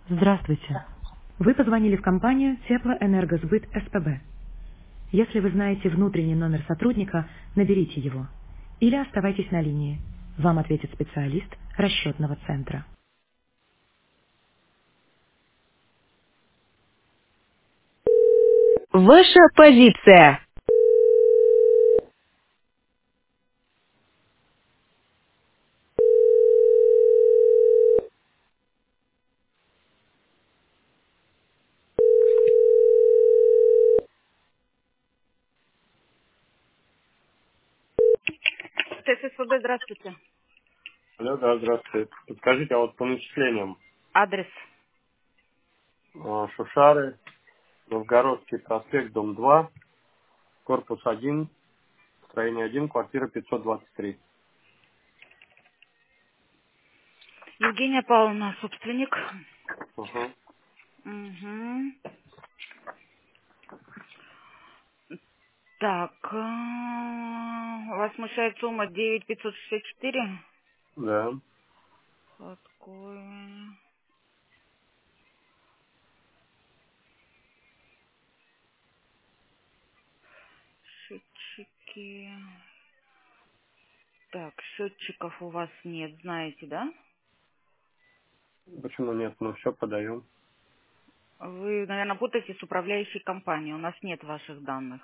Здравствуйте. Вы позвонили в компанию Теплоэнергосбыт СПБ. Если вы знаете внутренний номер сотрудника, наберите его. Или оставайтесь на линии. Вам ответит специалист расчетного центра. Ваша позиция. ТССПБ, здравствуйте. Алло, да, здравствуйте. Подскажите, а вот по начислениям Адрес. Шушары, Новгородский проспект, дом 2, корпус 1, строение 1, квартира 523. Евгения Павловна, собственник. Угу. Угу. Так, вас смущает сумма 9564? Да. Такое. Счетчики. Так, счетчиков у вас нет, знаете, да? Почему нет? Ну все, подаем. Вы, наверное, путаете с управляющей компанией. У нас нет ваших данных.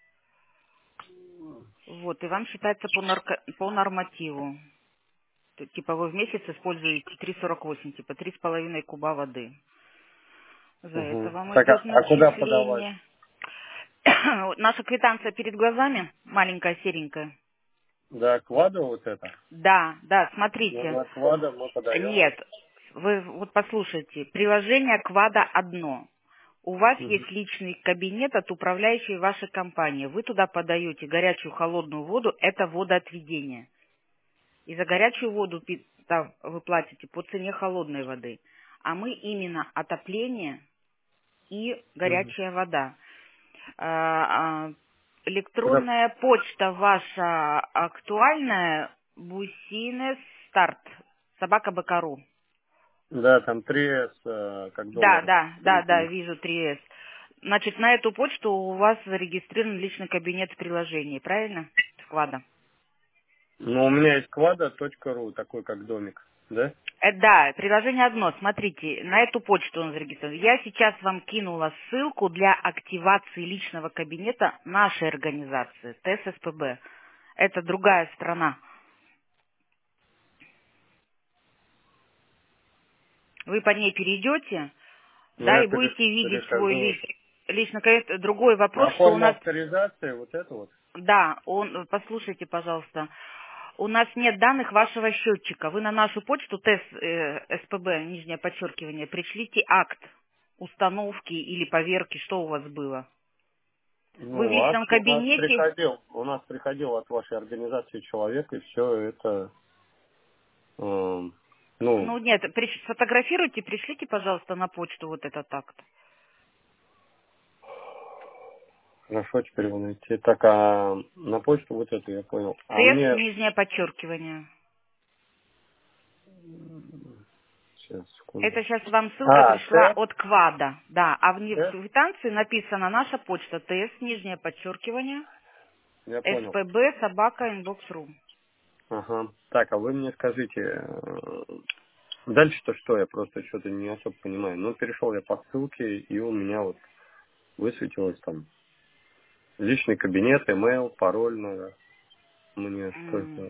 Вот, и вам считается по нормативу. Типа вы в месяц используете 3,48, типа 3,5 куба воды. За это Угу. вам Так, идет а куда подавать? начисление. Наша квитанция перед глазами, маленькая, серенькая. Да, кваду вот это? Да, да, Ну, смотрите. на квада мы подаем. Нет, вы вот послушайте, приложение Квада одно. У вас Угу. есть личный кабинет от управляющей вашей компании. Вы туда подаете горячую, холодную воду, это водоотведение. И за горячую воду там вы платите по цене холодной воды. А мы именно отопление и Угу. горячая вода. Куда? Электронная почта ваша актуальная, Бусинес Старт, собака Бакару. Да, там 3С, как Да, доллар. да, да, да, вижу 3С. Значит, на эту почту у вас зарегистрирован личный кабинет в приложении, правильно? Вклада. Ну, у меня есть квада.ру, такой как домик. Да? Да, приложение одно. Смотрите, на эту почту он зарегистрирован. Я сейчас вам кинула ссылку для активации личного кабинета нашей организации, ТССПБ. Это другая страна. Вы по ней перейдете, Ну, да, я и будете видеть свой перехожу. личный кабинет. Другой А вопрос, что у форма нас. авторизации, вот это вот? Да, послушайте, пожалуйста. У нас нет данных вашего счетчика. Вы на нашу почту СПБ, нижнее подчеркивание, пришлите акт установки или поверки, что у вас было. Вы в Ну, личном акт кабинете. у нас приходил от вашей организации человек, и все это, ну, Ну нет, сфотографируйте, пришлите, пожалуйста, на почту вот этот акт. хорошо теперь его найти. Так, а на почту вот эту я понял. А мне, Нижнее подчеркивание. сейчас, секунду. Это сейчас вам ссылка А, пришла Т, от Квада. Да, а в Т, квитанции написано наша почта ТС, нижнее подчеркивание, я понял. СПБ, собака, инбокс.ру. Ага. Так, а вы мне скажите, дальше-то что? Я просто что-то не особо понимаю. Ну, перешел я по ссылке, и у меня вот высветилось там личный кабинет, email, пароль надо. Мне что это?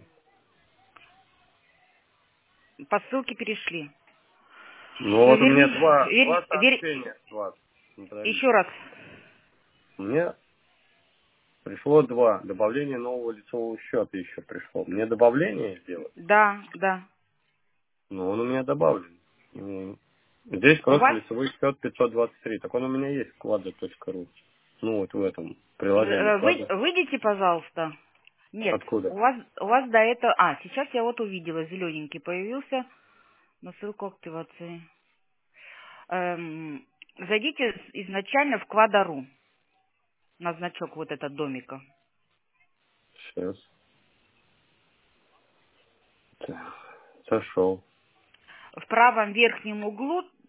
По ссылке перешли. Ну вот у меня два Верь, сообщения от вас. Ну, еще подождите. раз. Мне пришло два. Добавление нового лицевого счета еще пришло. Мне добавление сделать? Да, да. Ну, он у меня добавлен. Здесь У просто вас лицевой счет 523. Так он у меня есть в квадро.ру. Ну, вот в этом приложении квадро. выйдите, пожалуйста. Нет, Откуда? у вас до этого. Сейчас я вот увидела, зелененький появился на ссылку активации. Зайдите изначально в Квадару, на значок вот этот домика. Сейчас. Так, зашел. В правом верхнем углу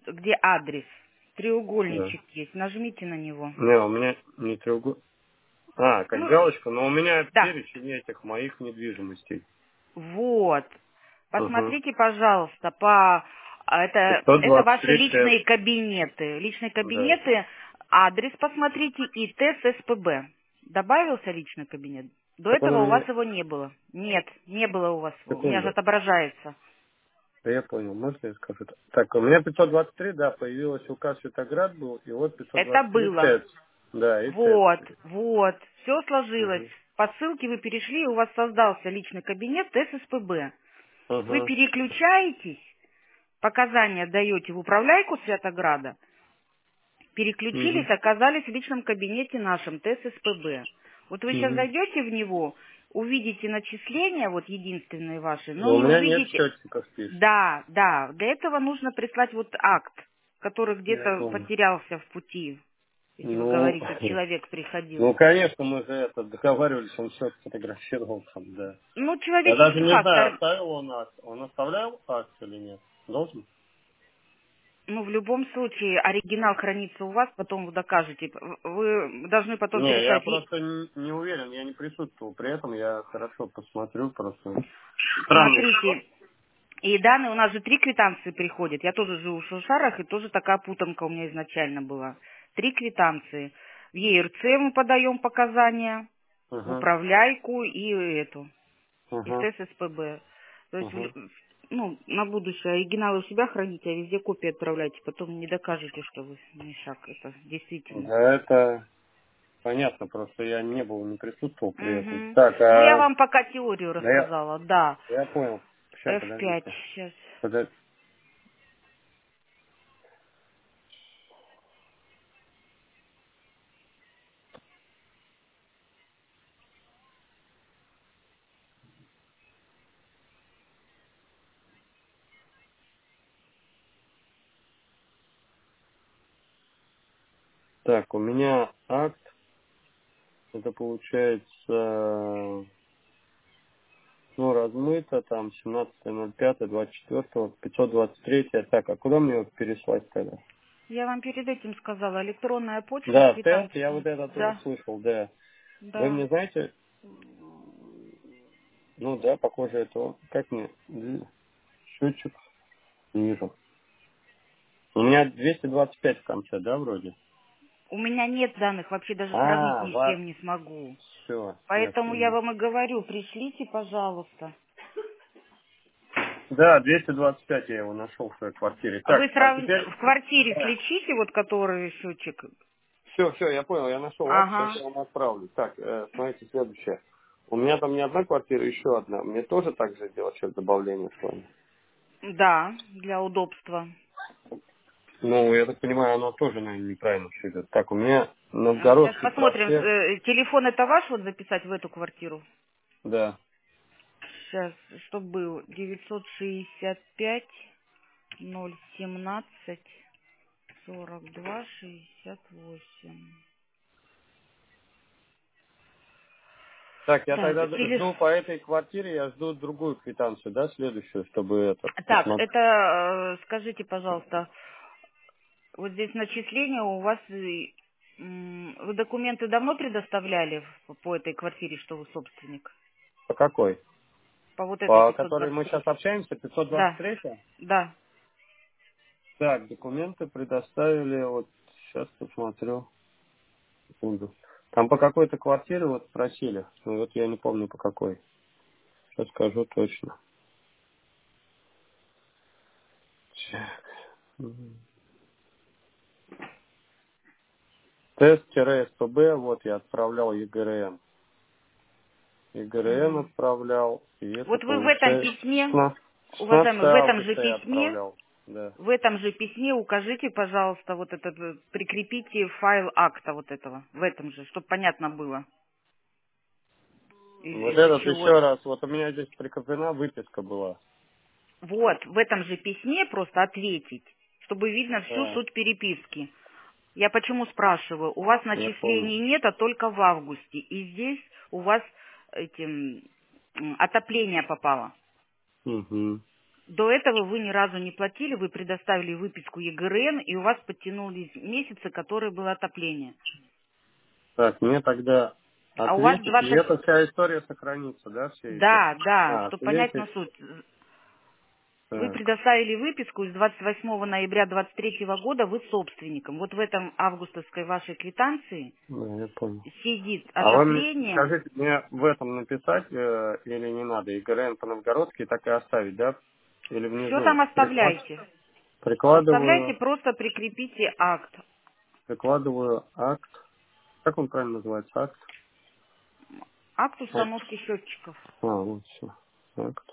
где адрес, Да. треугольничек есть, нажмите на него. Не, у меня не треугольник. А, как Ну, галочка, но у меня да, перечень этих моих недвижимостей. вот. Угу. Посмотрите, пожалуйста, это ваши 523 личные тест. кабинеты. Личные Да. кабинеты, адрес посмотрите и тест СПБ. Добавился личный кабинет? До Так он у этого у вас меня... его не было. Нет, не было у вас его. У меня же Секунду. отображается. Да я понял, можно я скажу? Так, у меня 523, да, появилась указ Светоград был, и вот Это 523 было. тест. Да, и тест. Вот, вот. Все сложилось. Угу. По ссылке вы перешли, и у вас создался личный кабинет тест СПБ. Вы Угу. переключаетесь, показания даете в управляйку Святограда, переключились, Угу. оказались в личном кабинете нашем, ТССПБ. Вот вы сейчас Угу. зайдете в него, увидите начисления, вот единственные ваши, но Но у не меня нет увидите... счетчиков, пишет. Да, да, для этого нужно прислать вот акт, который Я где-то понял. потерялся в пути, если вы Ну, говорите, человек приходил. ну, конечно, мы же это договаривались, он все сфотографировал там, да. Ну, Я даже человеческий не знаю, фактор. оставил он акт. Он оставлял акт или нет? Должен? Ну, в любом случае, оригинал хранится у вас, потом вы докажете. Вы должны потом Не, я переслать. просто не уверен, я не присутствовал при этом, я хорошо посмотрю просто. Странный ход. Смотрите, и данные, у нас же 3 квитанции приходят. Я тоже живу в Шушарах, и тоже такая путанка у меня изначально была. 3 квитанции. В ЕРЦ мы подаем показания, в Ага, управляйку и эту, и в ага, ТССПБ. То есть, ага. ну, на будущее оригиналы у себя храните, а везде копии отправляйте. Потом не докажете, что вы не шаг. Это действительно. Да, это понятно, просто я не был, не присутствовал при этом. Угу. Так, Ну, я вам пока теорию да рассказала, да. я понял. Сейчас, F5 подождите. сейчас. Так, у меня акт, это получается, ну, размыто, там, 17.05.24, 523. Так, а куда мне его переслать тогда? Я вам перед этим сказала, электронная почта с Да, тест, я квитанцией. вот этот Да, услышал, да. Вы да. мне знаете, ну да, похоже, это он. Как мне? Счетчик не вижу. У меня 225 в конце, да, вроде? У меня нет данных, вообще даже сравнить А, ни с вас, кем не смогу. все, я Поэтому я понял. вам и говорю, пришлите, пожалуйста. Да, 225 я его нашел в своей квартире. Так, Вы а теперь... в квартире слечите, вот который счетчик. Все, я понял, я нашел акт, сейчас Ага, я вам отправлю. Так, смотрите, следующее. У меня там не одна квартира, еще одна. Мне тоже так же сделать счет добавления с вами? да, для удобства. Ну, я так понимаю, оно тоже, наверное, неправильно все идет. Так, у меня Сейчас Новгородский посмотрим. проспект. Телефон это ваш вот записать в эту квартиру? Да. Сейчас, чтобы был 965 017 42 68. Так, я Так, тогда жду по этой квартире, я жду другую квитанцию, да, следующую, чтобы это так, посмотреть. это, скажите, пожалуйста, вот здесь начисление у вас, вы документы давно предоставляли по этой квартире, что вы собственник? По какой? По вот этой По которой мы 523? сейчас общаемся, Да, 523? да. Так, документы предоставили, вот сейчас посмотрю. Секунду. Там по какой-то квартире вот просили, ну вот я не помню по какой. Сейчас скажу точно. Так. Тест-СПБ, вот я отправлял ЕГРН. ЕГРН Мгм. отправлял, и это Вот вы в этом получается письме, 16 уважаемый, в этом же августа я письме, отправлял. Да. укажите, пожалуйста, вот этот, прикрепите файл акта вот этого, в этом же, чтобы понятно было, Вот из-за этот чего. еще раз, вот у меня здесь прикреплена выписка была. Вот, в этом же письме просто ответить, чтобы видно всю Да, суть переписки. Я почему спрашиваю? У вас я понял. начислений нет, а только в августе. И здесь у вас отопление попало. Угу. До этого вы ни разу не платили, вы предоставили выписку ЕГРН, и у вас подтянулись месяцы, которые было отопление. Так, мне тогда А у вас ответить, и 20... эта вся история сохранится, да, все эти? Да, да, чтобы понять на Ответить. суть. Вы Так, предоставили выписку, и с 28 ноября 2023 года вы собственником. Вот в этом августовской вашей квитанции да, я понял. сидит А вы мне отопление. скажите, мне в этом написать или не надо? ИГРН по-новгородски так и оставить, да? Или Все внизу? там оставляйте. Оставляйте, Прикладываю, просто прикрепите акт. прикладываю акт. Как он правильно называется? Акт? Акт Акт. установки счетчиков. Вот все. Акт.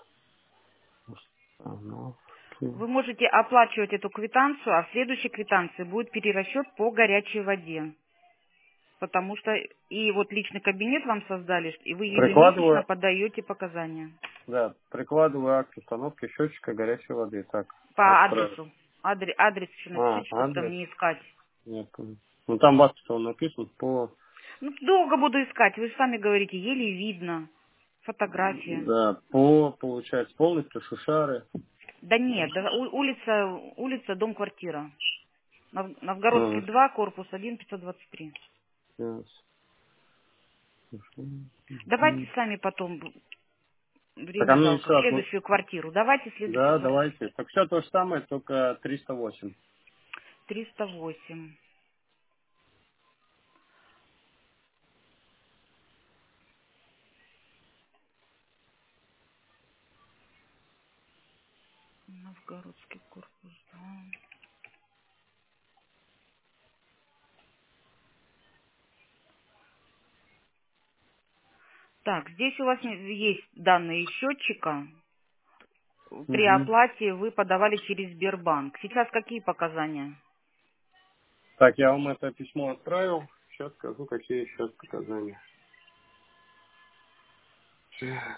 Установки. Вы можете оплачивать эту квитанцию, а в следующей квитанции будет перерасчет по горячей воде. Потому что и вот личный кабинет вам создали, и вы ежемесячно Прикладываю, подаете показания. да, прикладываю акт установки счетчика горячей воды. Так, По отправить. адресу. Адрес еще напишите, чтобы там Адрес. не искать. Я понял. Ну там в акте он написан по... Ну, долго буду искать. Вы же сами говорите, еле видно. Фотография. Да, получается, полностью Шушары. Да нет, да, улица, дом-квартира. Новгородский А, 2, корпус 1, 523. сейчас. Давайте сами потом, Так, а время мне жалко, еще одну... следующую квартиру. Давайте следующую Да, квартиру. давайте. Так все то же самое, только 308. 308. Новгородский корпус 2. Так, здесь у вас есть данные счетчика. При Угу. оплате вы подавали через Сбербанк. Сейчас какие показания? Так, я вам это письмо отправил. Сейчас скажу, какие сейчас показания. Так.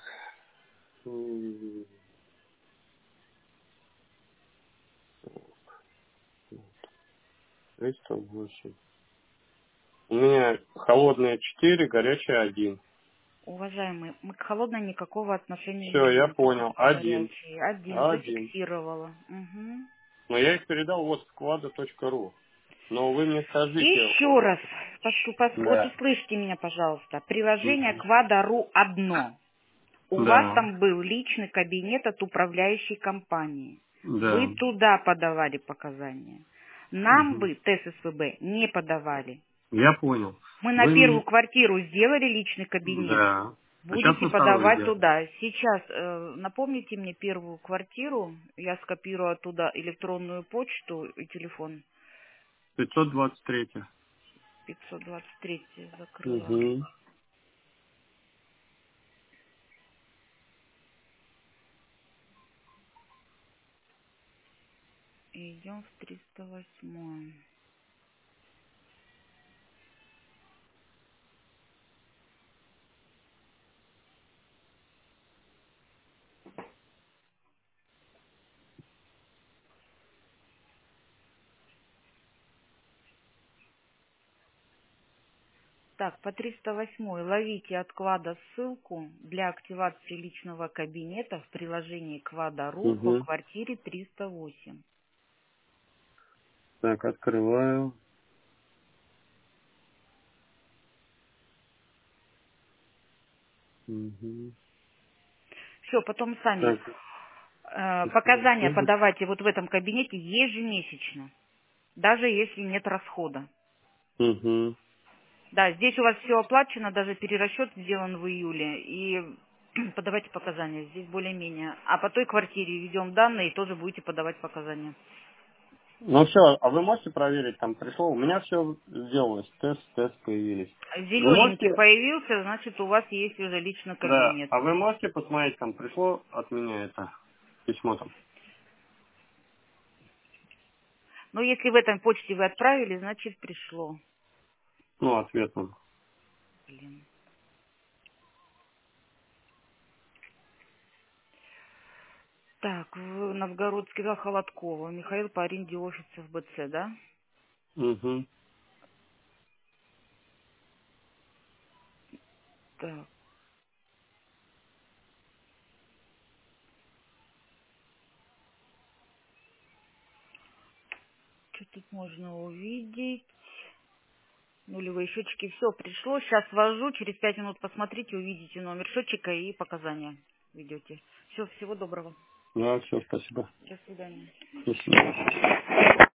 308. У меня холодная 4, горячая 1. Уважаемый, мы к холодной никакого отношения не Все, я имеем, только понял. к 1. горячей. Один, 1. зафиксировала. Угу. Но я их передал вот в squad.ru. Но вы мне скажите... Еще раз, вот Да. услышьте меня, пожалуйста. Приложение Мгм. Квада.ру одно. У вас Да. там был личный кабинет от управляющей компании. Вы Да. туда подавали показания. Нам Мгм. бы ТССВБ не подавали. Я понял. Мы на Вы первую мне... квартиру сделали личный кабинет. Да. А сейчас Будете на второй подавать делаем. туда. Сейчас напомните мне первую квартиру. Я скопирую оттуда электронную почту и телефон. 523. 523 закрыла. Угу. И идем в 308. Так, по 308 ловите от Квада ссылку для активации личного кабинета в приложении Квада.ру по Угу. квартире 308. Так, открываю. Угу. Все, потом сами Так. показания подавайте вот в этом кабинете ежемесячно, даже если нет расхода. Угу. Да, здесь у вас все оплачено, даже перерасчет сделан в июле, и подавайте показания, здесь более-менее. А по той квартире ведем данные, и тоже будете подавать показания. Ну все, а вы можете проверить, там пришло? У меня все сделалось, тест появились. Вы Зелененький можете, появился, значит, у вас есть уже личный да, кабинет. а вы можете посмотреть, там пришло от меня это письмо там? Но если в этом почте вы отправили, значит, пришло. Ну, ответ там. Блин. Так, в Новгородский, да, Холодкова. Михаил по аренде офиса в БЦ, да? Угу. Так, Что тут можно увидеть? Нулевые счетчики. Все, пришло. Сейчас ввожу. Через 5 минут посмотрите, увидите номер счетчика и показания ведете. Все, всего доброго. Да, все, спасибо. До свидания. До свидания.